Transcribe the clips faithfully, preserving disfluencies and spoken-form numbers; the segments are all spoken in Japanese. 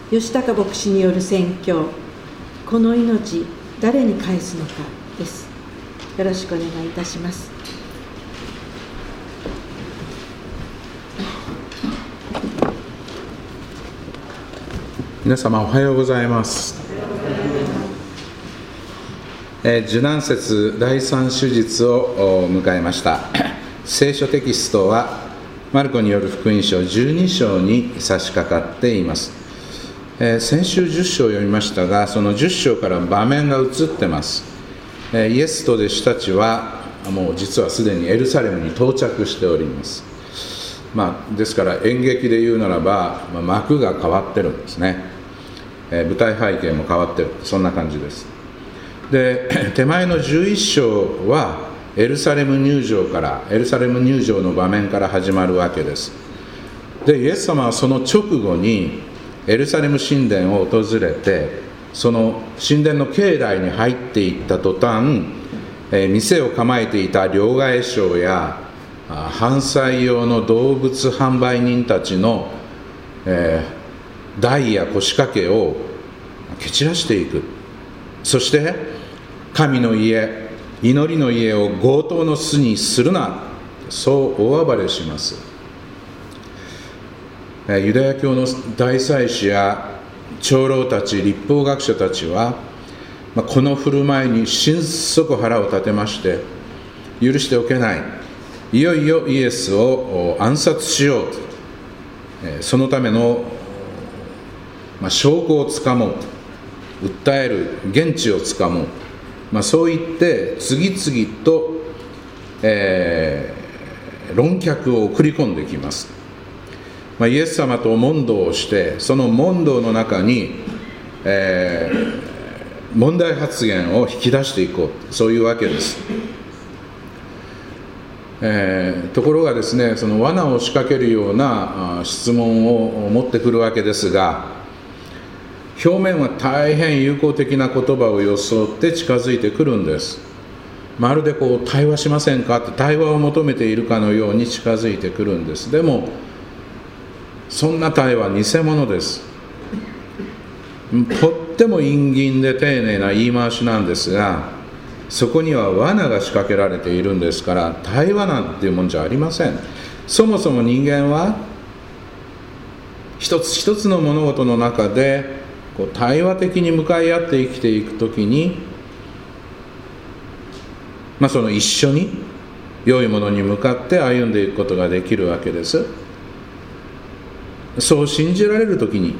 吉高牧師による宣教、この命誰に返すのかです。よろしくお願いいたします。 皆様おはようございます。えー、受難節第三手術を迎えました。聖書テキストはマルコによる福音書じゅうに章に差し掛かっています。えー、先週じゅっ章を読みましたが、そのじゅっ章から場面が移ってます。えー、イエスと弟子たちはもう実はすでにエルサレムに到着しております。まあ、ですから演劇で言うならば、まあ、幕が変わってるんですね。えー、舞台背景も変わってる、そんな感じです。で、手前のじゅういっ章はエルサレム入場からエルサレム入場の場面から始まるわけです。で、イエス様はその直後にエルサレム神殿を訪れて、その神殿の境内に入っていった途端、えー、店を構えていた両替商や販売用の動物販売人たちの、えー、台や腰掛けを蹴散らしていく。そして神の家、祈りの家を強盗の巣にするな、そう大暴れします。ユダヤ教の大祭司や長老たち、律法学者たちは、この振る舞いに心底腹を立てまして、許しておけない、いよいよイエスを暗殺しようと、そのための証拠をつかもうと、訴える言質をつかもう、まあ、そう言って次々と、えー、論客を送り込んできます。まあ、イエス様と問答をして、その問答の中に、えー、問題発言を引き出していこう、そういうわけです。えー、ところがですね、その罠を仕掛けるような質問を持ってくるわけですが、表面は大変友好的な言葉を装って近づいてくるんです。まるでこう対話しませんかって対話を求めているかのように近づいてくるんです。でもそんな対話は偽物です。とっても陰銀で丁寧な言い回しなんですが、そこには罠が仕掛けられているんですから、対話なんていうもんじゃありません。そもそも人間は一つ一つの物事の中でこう対話的に向かい合って生きていくときに、まあ、その一緒に良いものに向かって歩んでいくことができるわけです。そう信じられるときに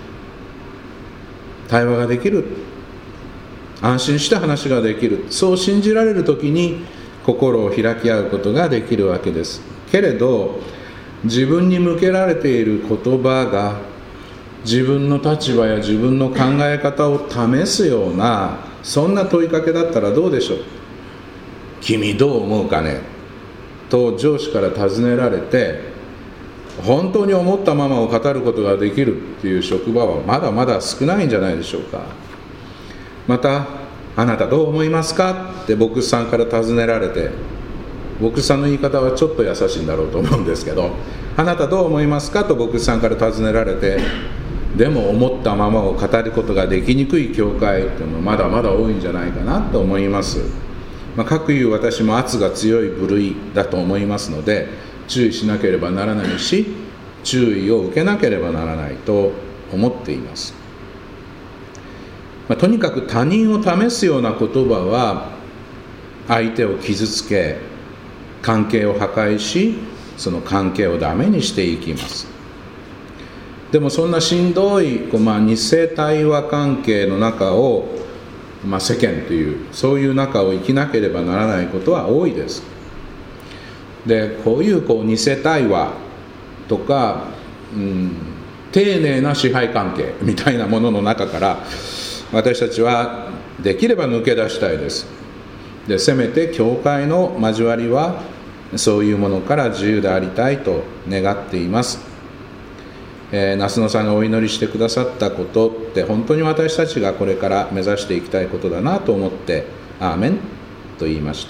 対話ができる、安心して話ができる、そう信じられるときに心を開き合うことができるわけです。けれど自分に向けられている言葉が自分の立場や自分の考え方を試すような、そんな問いかけだったらどうでしょう。君どう思うかねと上司から尋ねられて、本当に思ったままを語ることができるっていう職場はまだまだ少ないんじゃないでしょうか。また、あなたどう思いますかって牧師さんから尋ねられて、牧師さんの言い方はちょっと優しいんだろうと思うんですけど、あなたどう思いますかと牧師さんから尋ねられて、でも思ったままを語ることができにくい教会っていうのもまだまだ多いんじゃないかなと思います。まあ、かくいう私も圧が強い部類だと思いますので、注意しなければならないし、注意を受けなければならないと思っています。まあ、とにかく他人を試すような言葉は相手を傷つけ、関係を破壊し、その関係をダメにしていきます。でもそんなしんどい、まあ、偽対話関係の中を、まあ、世間というそういう中を生きなければならないことは多いです。で、こういう、こう偽対話とか、うん、丁寧な支配関係みたいなものの中から私たちはできれば抜け出したいです。で、せめて教会の交わりはそういうものから自由でありたいと願っています。えー、那須野さんがお祈りしてくださったことって本当に私たちがこれから目指していきたいことだなと思ってアーメンと言いました。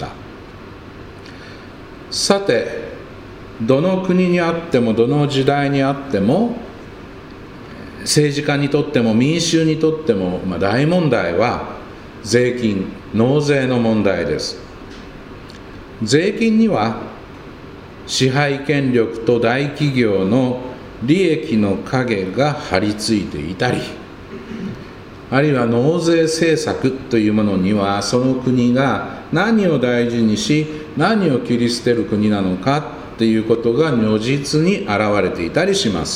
さて、どの国にあってもどの時代にあっても政治家にとっても民衆にとっても、まあ、大問題は税金、納税の問題です。税金には支配権力と大企業の利益の影が張り付いていたり、あるいは納税政策というものにはその国が何を大事にし何を切り捨てる国なのかということが如実に現れていたりします。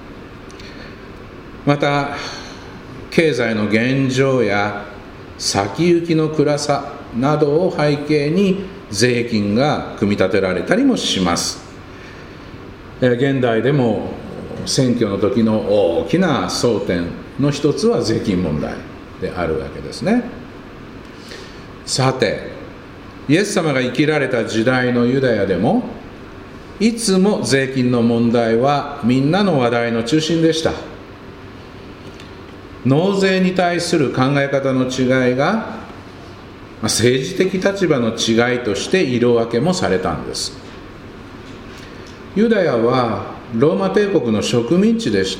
また経済の現状や先行きの暗さなどを背景に税金が組み立てられたりもします。現代でも選挙の時の大きな争点の一つは税金問題であるわけですね。さて、イエス様が生きられた時代のユダヤでもいつも税金の問題はみんなの話題の中心でした。納税に対する考え方の違いが政治的立場の違いとして色分けもされたんです。ユダヤはローマ帝国の植民地でした。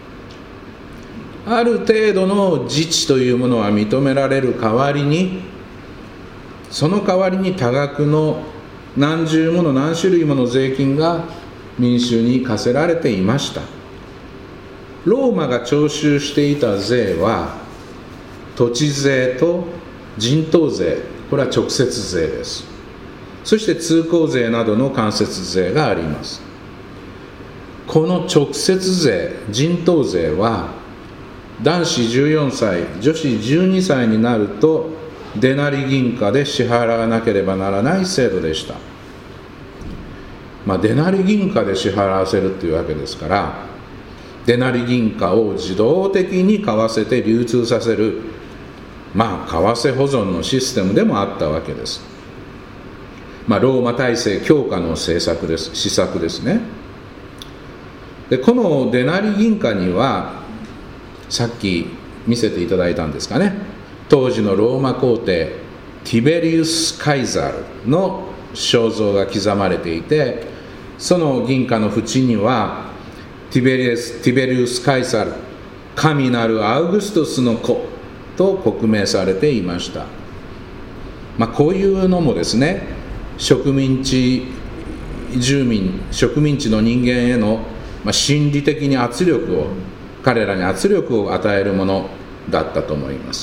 ある程度の自治というものは認められる代わりに、その代わりに多額の何十もの何種類もの税金が民衆に課せられていました。ローマが徴収していた税は土地税と人頭税、これは直接税です。そして通行税などの間接税があります。この直接税、人頭税は男子じゅうよんさい、女子じゅうにさいになるとデナリ銀貨で支払わなければならない制度でした。まあ、デナリ銀貨で支払わせるというわけですから、デナリ銀貨を自動的に買わせて流通させる、まあ、為替保存のシステムでもあったわけです。まあ、ローマ体制強化の政策です、施策ですね。で、このデナリ銀貨には、さっき見せていただいたんですかね、当時のローマ皇帝ティベリウス・カイザルの肖像が刻まれていて、その銀貨の縁にはティベリウス、ティベリウス・カイザル、神なるアウグストスの子と刻銘されていました。まあ、こういうのもですね、植民地住民、植民地の人間への、まあ、心理的に圧力を、彼らに圧力を与えるものだったと思います。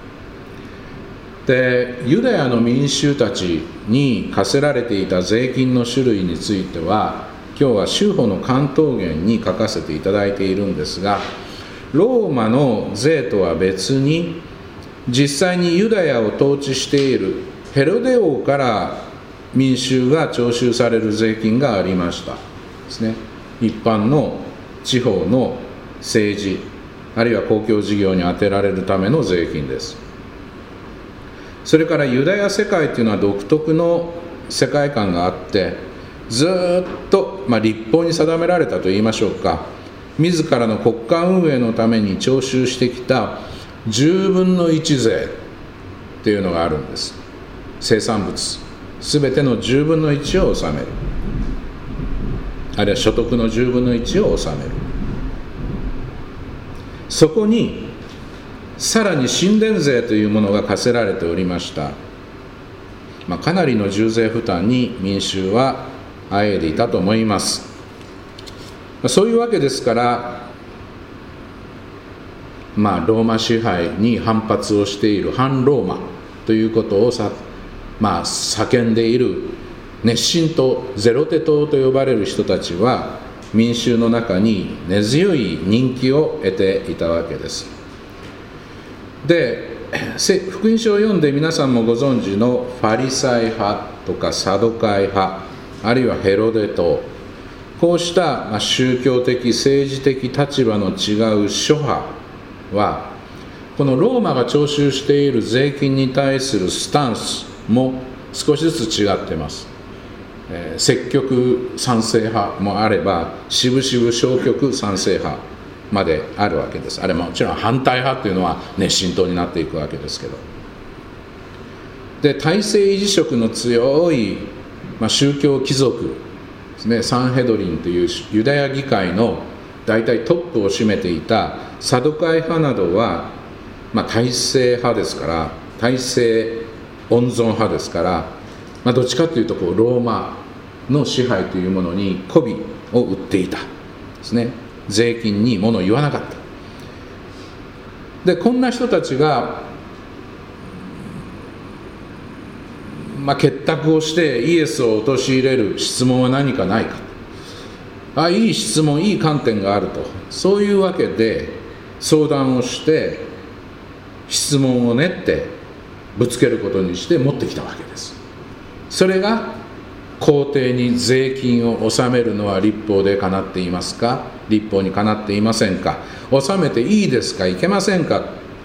で、ユダヤの民衆たちに課せられていた税金の種類については、今日は州法の関東言に書かせていただいているんですが、ローマの税とは別に、実際にユダヤを統治しているヘロデ王から民衆が徴収される税金がありましたですね。一般の地方の政治、あるいは公共事業に充てられるための税金です。それからユダヤ世界というのは独特の世界観があって、ずっと、まあ、立法に定められたといいましょうか、自らの国家運営のために徴収してきたじゅうぶんのいち税というのがあるんです。生産物すべてのじゅうぶんのいちを納める、あるいは所得のじゅうぶんのいちを納める。そこにさらに神殿税というものが課せられておりました。まあ、かなりの重税負担に民衆はあえいでいたと思います。そういうわけですから、まあ、ローマ支配に反発をしている反ローマということをさ、まあ、叫んでいる熱心党、ゼロテ党と呼ばれる人たちは民衆の中に根強い人気を得ていたわけです。で、福音書を読んで皆さんもご存知のファリサイ派とかサドカイ派、あるいはヘロデ党、こうした宗教的政治的立場の違う諸派は、このローマが徴収している税金に対するスタンスも少しずつ違っています。えー、積極賛成派もあれば、しぶしぶ消極賛成派まであるわけです。あれもちろん反対派というのは熱心党になっていくわけですけど、で、体制維持色の強い、まあ、宗教貴族ですね、サンヘドリンというユダヤ議会の大体トップを占めていたサドカイ派などは、まあ、体制派ですから体制温存派ですから、まあ、どっちかというとこうローマの支配というものに媚びを売っていたですね。税金に物を言わなかった。でこんな人たちが、まあ、結託をしてイエスを陥れる質問は何かないか、あいい質問、いい観点があると、そういうわけで相談をして質問を練ってぶつけることにして持ってきたわけです。それが皇帝に税金を納めるのは律法でかなっていますか、律法にかなっていませんか、納めていいですか、いけませんか。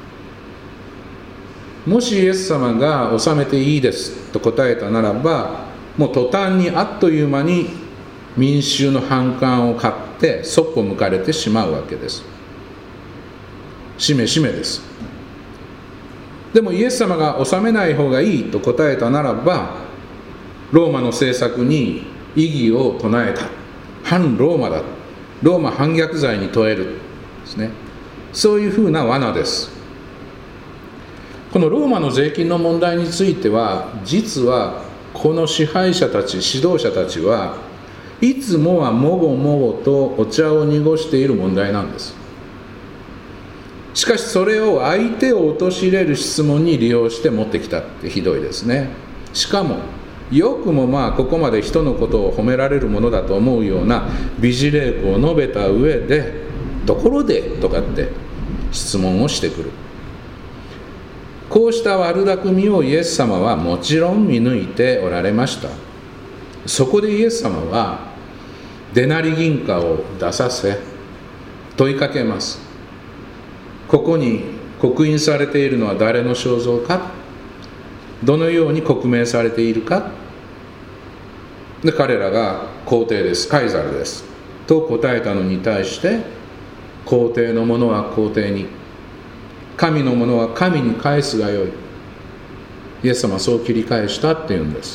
もしイエス様が納めていいですと答えたならば、もう途端にあっという間に民衆の反感を買ってそっぽ向かれてしまうわけです。しめしめです。でもイエス様が納めない方がいいと答えたならば、ローマの政策に異議を唱えた、反ローマだ、ローマ反逆罪に問えるですね。そういうふうな罠です。このローマの税金の問題については、実はこの支配者たち、指導者たちはいつもはもごもごとお茶を濁している問題なんです。しかしそれを相手を陥れる質問に利用して持ってきたってひどいですね。しかもよくもまあここまで人のことを褒められるものだと思うような美辞麗句を述べた上で、ところでとかって質問をしてくる。こうした悪巧みをイエス様はもちろん見抜いておられました。そこでイエス様はデナリ銀貨を出させ問いかけます。ここに刻印されているのは誰の肖像か、どのように刻銘されているか。で彼らが皇帝です、カイザルですと答えたのに対して、皇帝のものは皇帝に、神のものは神に返すがよい。イエス様はそう切り返したっていうんです。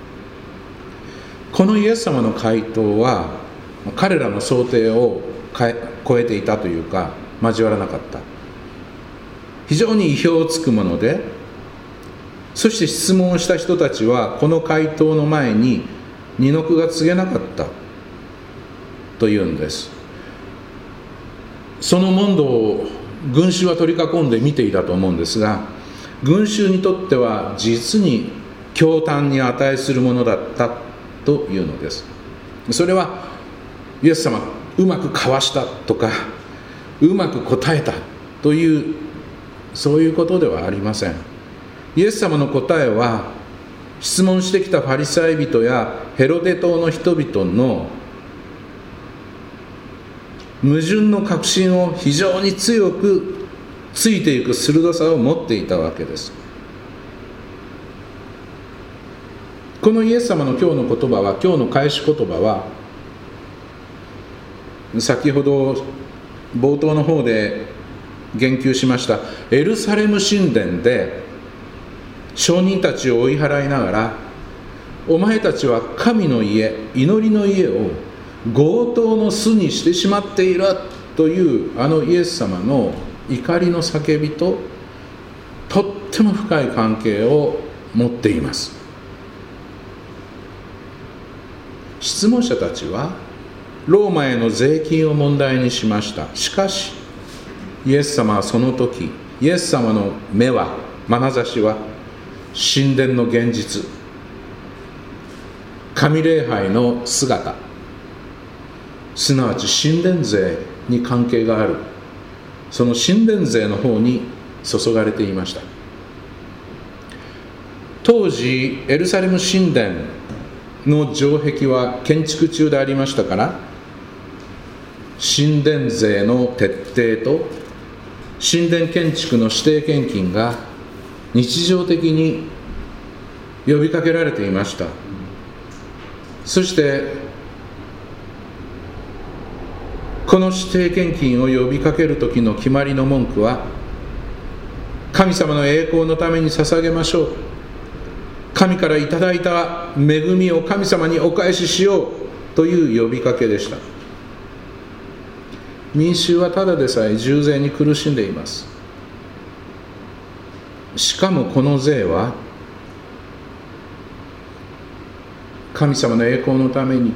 このイエス様の回答は彼らの想定を超えていたというか、交わらなかった。非常に意表をつくもので、そして質問をした人たちはこの回答の前に二の句が告げなかったというんです。その問答を群衆は取り囲んで見ていたと思うんですが、群衆にとっては実に驚嘆に値するものだったというのです。それはイエス様うまくかわしたとか、うまく答えたというそういうことではありません。イエス様の答えは、質問してきたファリサイ人やヘロデ島の人々の矛盾の確信を非常に強くついていく鋭さを持っていたわけです。このイエス様の今日の言葉は、今日の返し言葉は、先ほど冒頭の方で言及しましたエルサレム神殿で証人たちを追い払いながら、お前たちは神の家、祈りの家を強盗の巣にしてしまっているというあのイエス様の怒りの叫びととっても深い関係を持っています。質問者たちはローマへの税金を問題にしました。しかしイエス様はその時、イエス様の目は、眼差しは神殿の現実、神礼拝の姿、すなわち神殿税に関係がある、その神殿税の方に注がれていました。当時エルサレム神殿の城壁は建築中でありましたから、神殿税の徹底と神殿建築の指定献金が日常的に呼びかけられていました。そしてこの指定献金を呼びかける時の決まりの文句は、神様の栄光のために捧げましょう、神からいただいた恵みを神様にお返ししようという呼びかけでした。 民衆はただでさえ重税に苦しんでいます。しかもこの税は神様の栄光のために、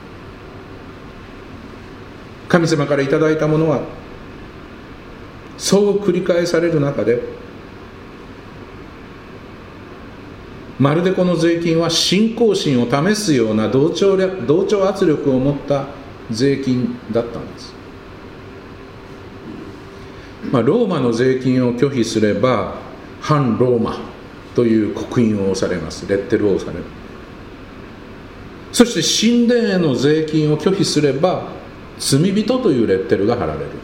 神様からいただいたものはそう繰り返される中で、まるでこの税金は信仰心を試すような同調力、同調圧力を持った税金だったんです。まあ、ローマの税金を拒否すれば反ローマという刻印を押されます。レッテルを押される。そして神殿への税金を拒否すれば罪人というレッテルが貼られる。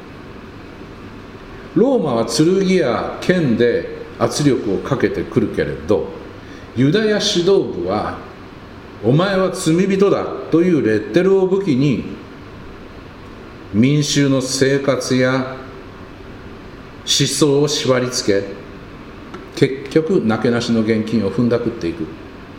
ローマは剣や剣で圧力をかけてくるけれど、ユダヤ指導部はお前は罪人だというレッテルを武器に民衆の生活や思想を縛り付け、結局なけなしの現金を踏んだくっていく。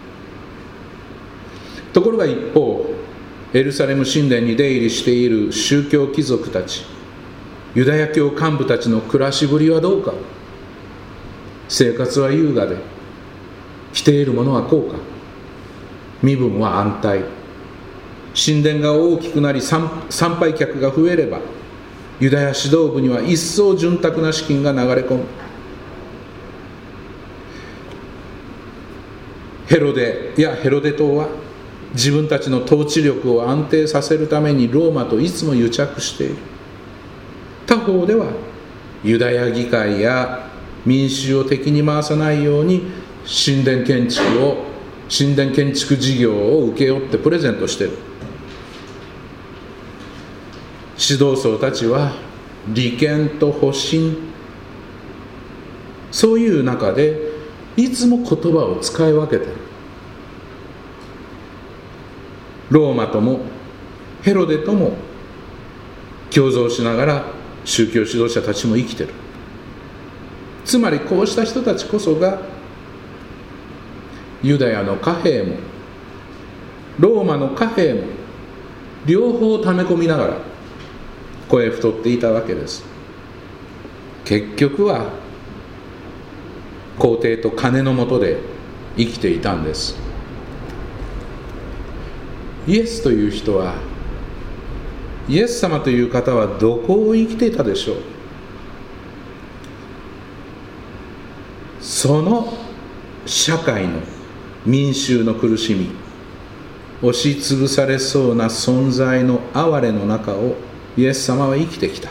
ところが一方、エルサレム神殿に出入りしている宗教貴族たち、ユダヤ教幹部たちの暮らしぶりはどうか。生活は優雅で、着ているものは高価、身分は安泰。神殿が大きくなり参拝客が増えれば、ユダヤ指導部には一層潤沢な資金が流れ込む。ヘロデやヘロデ党は自分たちの統治力を安定させるためにローマといつも癒着している。他方ではユダヤ議会や民衆を敵に回さないように神殿建築を神殿建築事業を請け負ってプレゼントしている。指導層たちは利権と保身、そういう中でいつも言葉を使い分けている。ローマともヘロデとも共存しながら宗教指導者たちも生きている。つまりこうした人たちこそがユダヤの貨幣もローマの貨幣も両方溜め込みながら肥え太っていたわけです。結局は皇帝と金の下で生きていたんです。イエスという人は、イエス様という方はどこを生きていたでしょう。その社会の民衆の苦しみ、押しつぶされそうな存在の哀れの中をイエス様は生きてきた。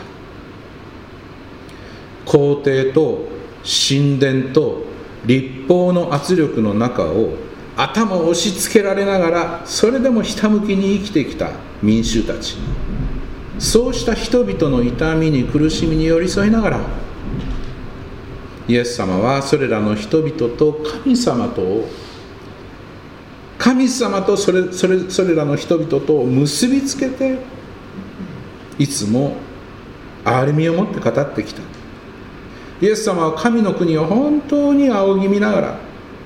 皇帝と神殿と律法の圧力の中を頭を押し付けられながら、それでもひたむきに生きてきた民衆たち、そうした人々の痛みに苦しみに寄り添いながら、イエス様はそれらの人々と神様と神様とそれ、それ、それらの人々と結びつけて、いつも憐れみを持って語ってきた。イエス様は神の国を本当に仰ぎ見ながら、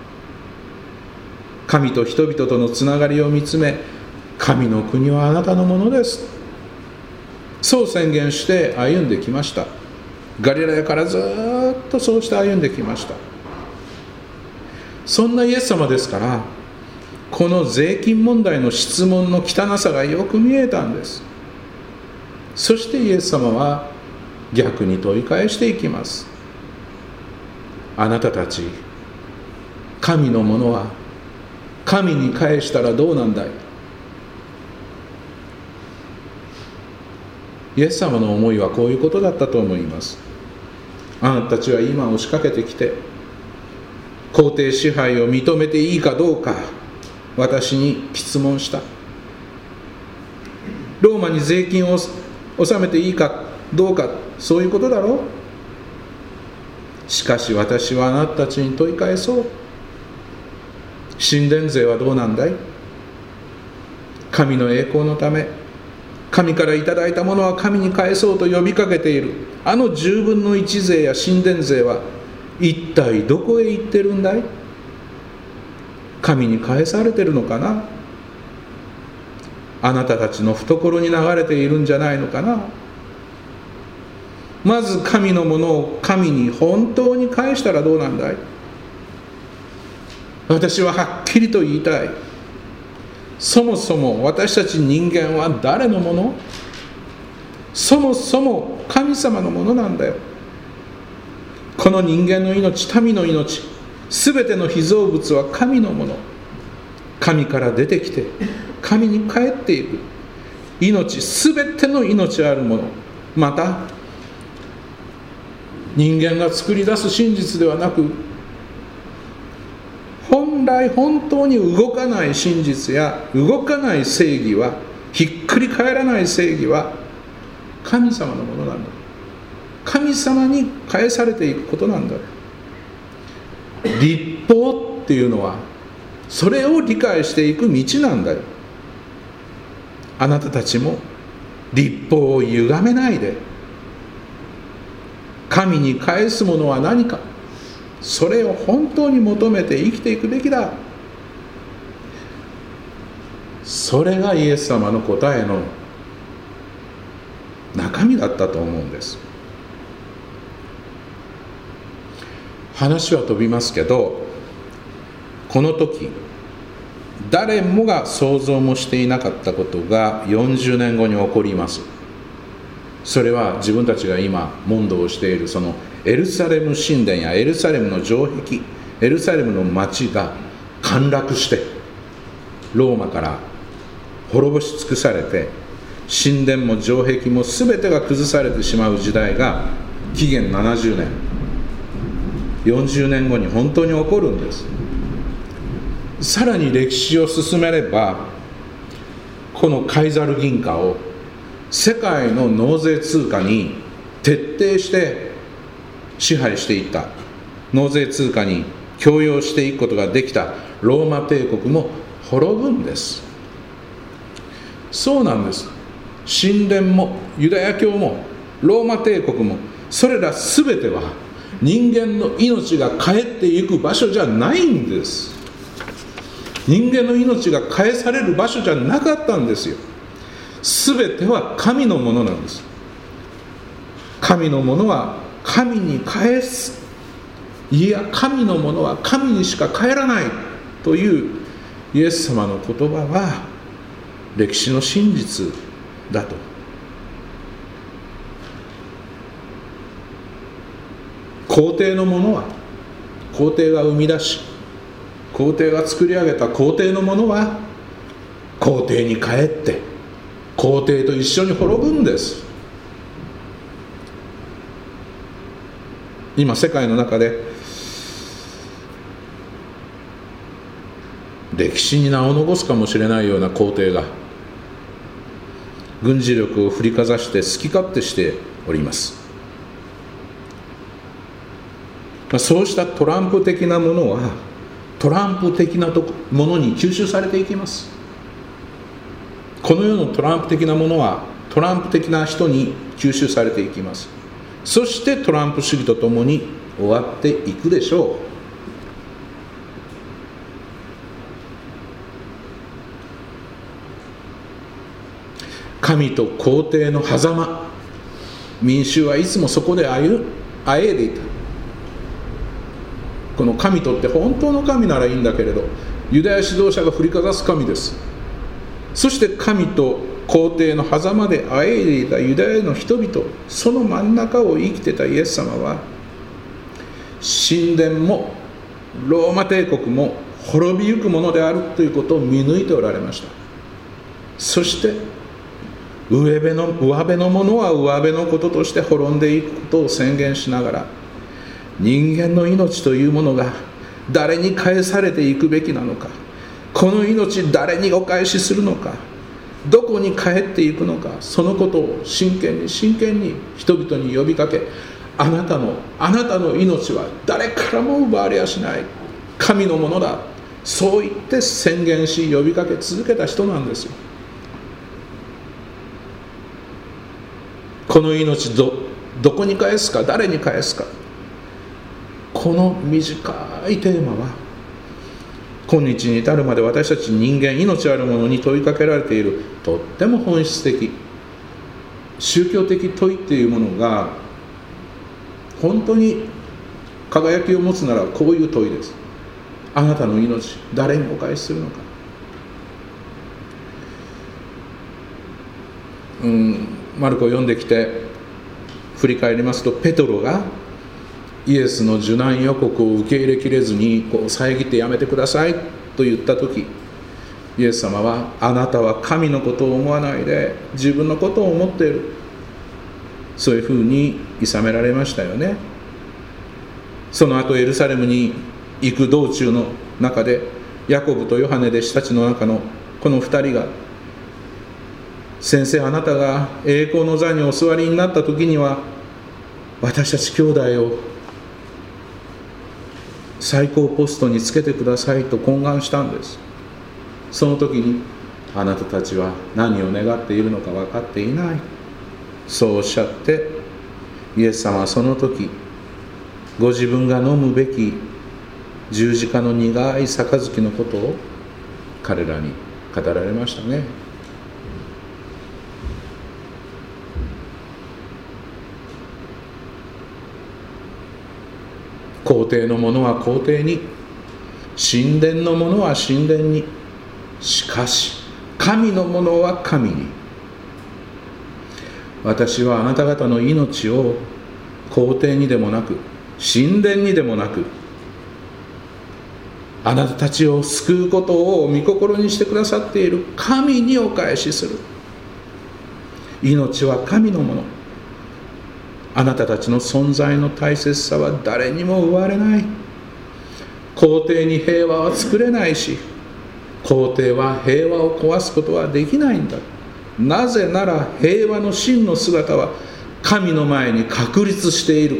神と人々とのつながりを見つめ、神の国はあなたのものです、そう宣言して歩んできました。ガリラヤからずっとそうして歩んできました。そんなイエス様ですから、この税金問題の質問の汚さがよく見えたんです。そしてイエス様は逆に問い返していきます。あなたたち、神のものは神に返したらどうなんだい。イエス様の思いはこういうことだったと思います。あなたたちは今押しかけてきて、皇帝支配を認めていいかどうか私に質問した。ローマに税金を納めていいかどうか、そういうことだろう。しかし私はあなたたちに問い返そう。神殿税はどうなんだい。神の栄光のため、神からいただいたものは神に返そうと呼びかけているあのじゅうぶんのいち税や神殿税は一体どこへ行ってるんだい。神に返されてるのかな。あなたたちの懐に流れているんじゃないのかな。 まず神のものを神に本当に返したらどうなんだい。私ははっきりと言いたい。そもそも私たち人間は誰のもの？そもそも神様のものなんだよ。この人間の命、民の命、すべての被造物は神のもの。神から出てきて神に帰っていく命、すべての命あるもの、また人間が作り出す真実ではなく、本来本当に動かない真実や動かない正義は、ひっくり返らない正義は神様のものなんだ。神様に返されていくことなんだ。律法っていうのはそれを理解していく道なんだよ。あなたたちも律法を歪めないで、神に返すものは何か、それを本当に求めて生きていくべきだ。それがイエス様の答えの中身だったと思うんです。話は飛びますけど、この時誰もが想像もしていなかったことがよんじゅうねんごに起こります。それは自分たちが今問答をしているそのエルサレム神殿やエルサレムの城壁、エルサレムの町が陥落して、ローマから滅ぼし尽くされて、神殿も城壁も全てが崩されてしまう時代が紀元ななじゅうねん、よんじゅうねんごに本当に起こるんです。さらに歴史を進めれば、このカイザル銀貨を世界の納税通貨に徹底して支配していった、納税通貨に強要していくことができたローマ帝国も滅ぶんです。そうなんです。神殿もユダヤ教もローマ帝国も、それら全ては人間の命が帰っていく場所じゃないんです。人間の命が返される場所じゃなかったんですよ。全ては神のものなんです。神のものは神に返す。いや、神のものは神にしか返らないというイエス様の言葉は歴史の真実だと。皇帝のものは皇帝が生み出し、皇帝が作り上げた皇帝のものは皇帝に帰って皇帝と一緒に滅ぶんです。今世界の中で歴史に名を残すかもしれないような皇帝が軍事力を振りかざして好き勝手しております。そうしたトランプ的なものはトランプ的なものに吸収されていきます。この世のトランプ的なものはトランプ的な人に吸収されていきます。そしてトランプ主義とともに終わっていくでしょう。神と皇帝の狭間、民衆はいつもそこであえいでいた。この神とって本当の神ならいいんだけれど、ユダヤ指導者が振りかざす神です。そして神と皇帝の狭間であえいでいたユダヤの人々、その真ん中を生きてたイエス様は、神殿もローマ帝国も滅びゆくものであるということを見抜いておられました。そして上辺の上辺のものは上辺のこととして滅んでいくことを宣言しながら、人間の命というものが誰に返されていくべきなのか、この命誰にお返しするのか、どこに帰っていくのか、そのことを真剣に真剣に人々に呼びかけ、あなたのあなたの命は誰からも奪われやしない、神のものだ、そう言って宣言し呼びかけ続けた人なんですよ。この命 ど, どこに返すか、誰に返すか、この短いテーマは今日に至るまで私たち人間、命あるものに問いかけられているとっても本質的宗教的問いっていうものが本当に輝きを持つならこういう問いです。あなたの命、誰にお返しするのか。うん、マルコを読んできて振り返りますと、ペトロがイエスの受難予告を受け入れきれずにこう遮ってやめてくださいと言った時、イエス様は、あなたは神のことを思わないで自分のことを思っている、そういうふうに諌められましたよね。その後エルサレムに行く道中の中で、ヤコブとヨハネ弟子たちの中のこの二人が、先生、あなたが栄光の座にお座りになった時には私たち兄弟を最高ポストにつけてくださいと懇願したんです。その時に、あなたたちは何を願っているのか分かっていない、そうおっしゃって、イエス様はその時、ご自分が飲むべき十字架の苦い杯のことを彼らに語られましたね。皇帝のものは皇帝に、神殿のものは神殿に、しかし神のものは神に。私はあなた方の命を皇帝にでもなく神殿にでもなく、あなたたちを救うことを御心にしてくださっている神にお返しする。命は神のもの。あなたたちの存在の大切さは誰にも奪われない。皇帝に平和は作れないし、皇帝は平和を壊すことはできないんだ。なぜなら平和の真の姿は神の前に確立しているから。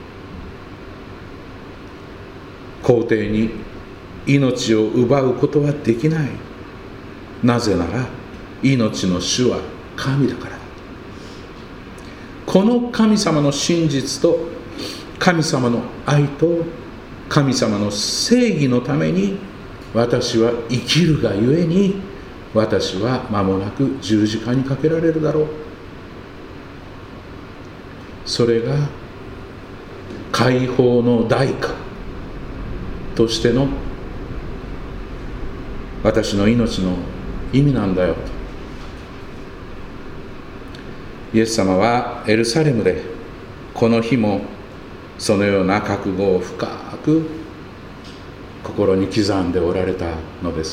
皇帝に命を奪うことはできない。なぜなら命の主は神だからだ。この神様の真実と神様の愛と神様の正義のために私は生きるがゆえに、私は間もなく十字架にかけられるだろう。それが解放の代価としての私の命の意味なんだよと。イエス様はエルサレムでこの日もそのような覚悟を深く心に刻んでおられたのです。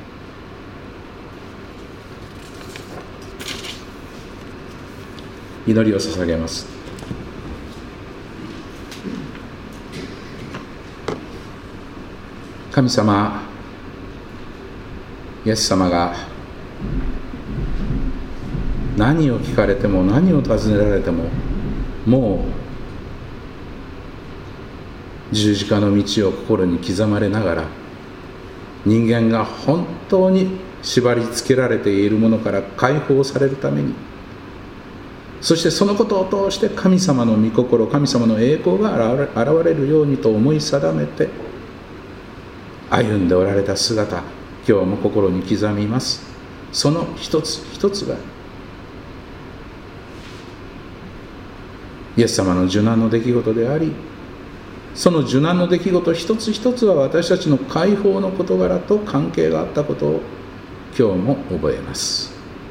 祈りを捧げます。神様、イエス様が何を聞かれても何を尋ねられても、もう十字架の道を心に刻まれながら、人間が本当に縛り付けられているものから解放されるために、そしてそのことを通して神様の御心、神様の栄光が現れるようにと思い定めて歩んでおられた姿、今日も心に刻みます。その一つ一つがイエス様の受難の出来事であり、その受難の出来事一つ一つは私たちの解放の事柄と関係があったことを今日も覚えます。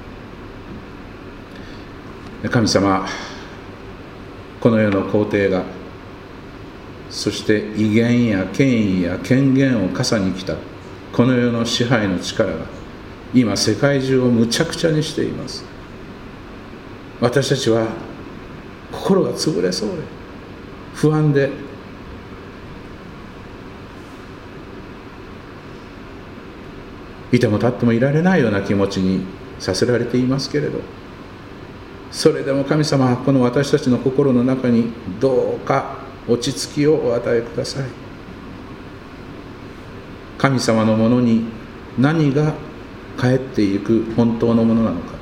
神様、この世の皇帝が、そして威厳や権威や権限を笠に来たこの世の支配の力が今世界中をむちゃくちゃにしています。私たちは心が潰れそうで不安で、いても立ってもいられないような気持ちにさせられていますけれど、それでも神様はこの私たちの心の中にどうか落ち着きをお与えください。神様のものに何が返っていく本当のものなのか、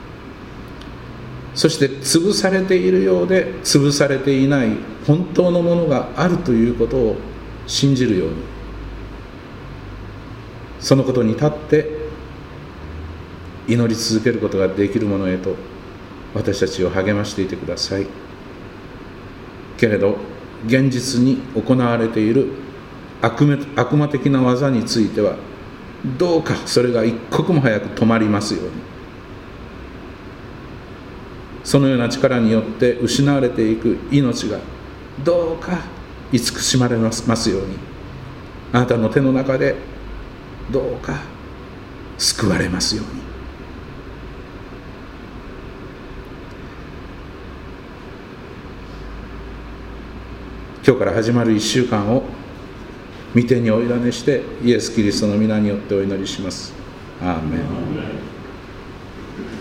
そして潰されているようで潰されていない本当のものがあるということを信じるように、そのことに立って祈り続けることができるものへと私たちを励ましていてください。 けれど現実に行われている悪魔、悪魔的な技についてはどうかそれが一刻も早く止まりますように、そのような力によって失われていく命がどうか慈しまれますように、あなたの手の中でどうか救われますように。今日から始まるいっしゅうかんを御手にお委ねしてイエス・キリストの皆によってお祈りします。アーメン。